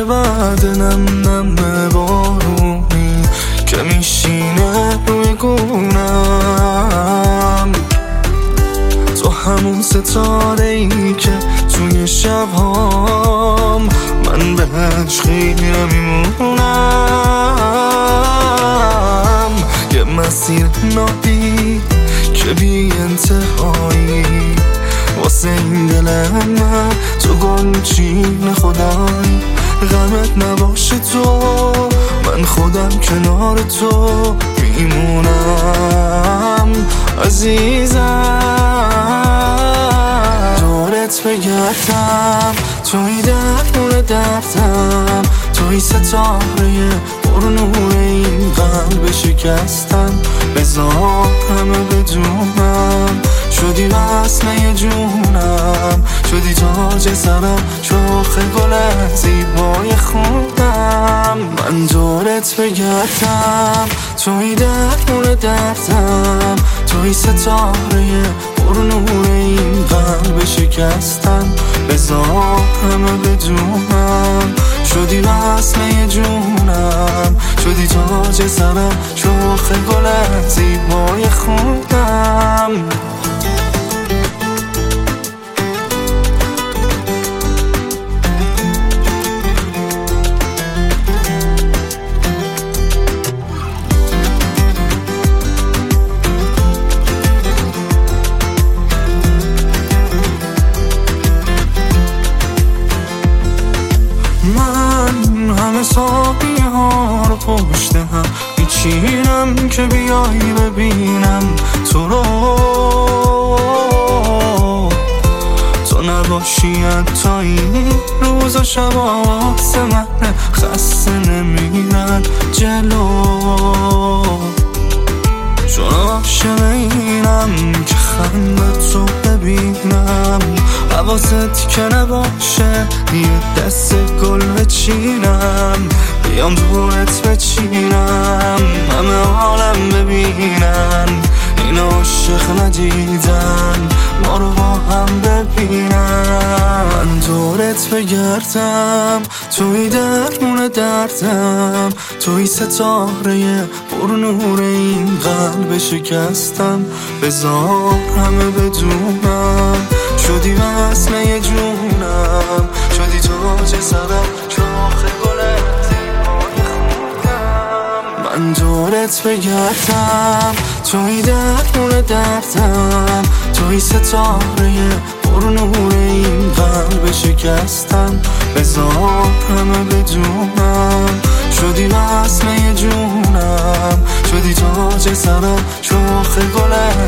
بعد نم بارونی که میشینه روی گونم، تو همون ستاره ای که توی شبهام من بهش خیره میمونم. یه مسیر نابی که بی انتهایی واسه این دل من، تو گلچین خدایی. غمت نباشه تو، من خودم کنار تو میمونم عزیزم. دورت بگردم، توی درمون دردم، توی ستاره پر نور این قلب شکستم. بذار همه بدونم شدی وصله جونم، شدی تاج سرم، شاخ گل زیبای خونم. من دورت بگردم، توی درمون دردم، توی ستاره پر نور این قلب شکستم. بذار همه بدونم شدی وصله جونم، شدی تاج سرم، شاخ گل زیبای خونم. همه ساقی ها رو پشت هم میچینم که بیایی ببینم تو رو. تو نباشی حتی این روز و شب واسه من خسته نمیرن جلو، چون عاشق اینم که خنده تو ببینم. حواست که نباشه یه دست گل بچینم، بیام دورت بچینم، همه عالم ببینن این عاشق ندیدن، ما رو با هم ببینن. من دورت بگردم، توی درمون دردم، توی ستاره پر نور این قلب شکستم. بذار همه بدونم شدی وصله جونم، شدی تاج سرم، شاخ گل زیبای خونم. من دورت بگردم، توی درمون دردم، توی ستاره پر نور این قلب شکستم. بذار همه بدونم شدی وصله جونم، شدی تاج سرم، شاخ گل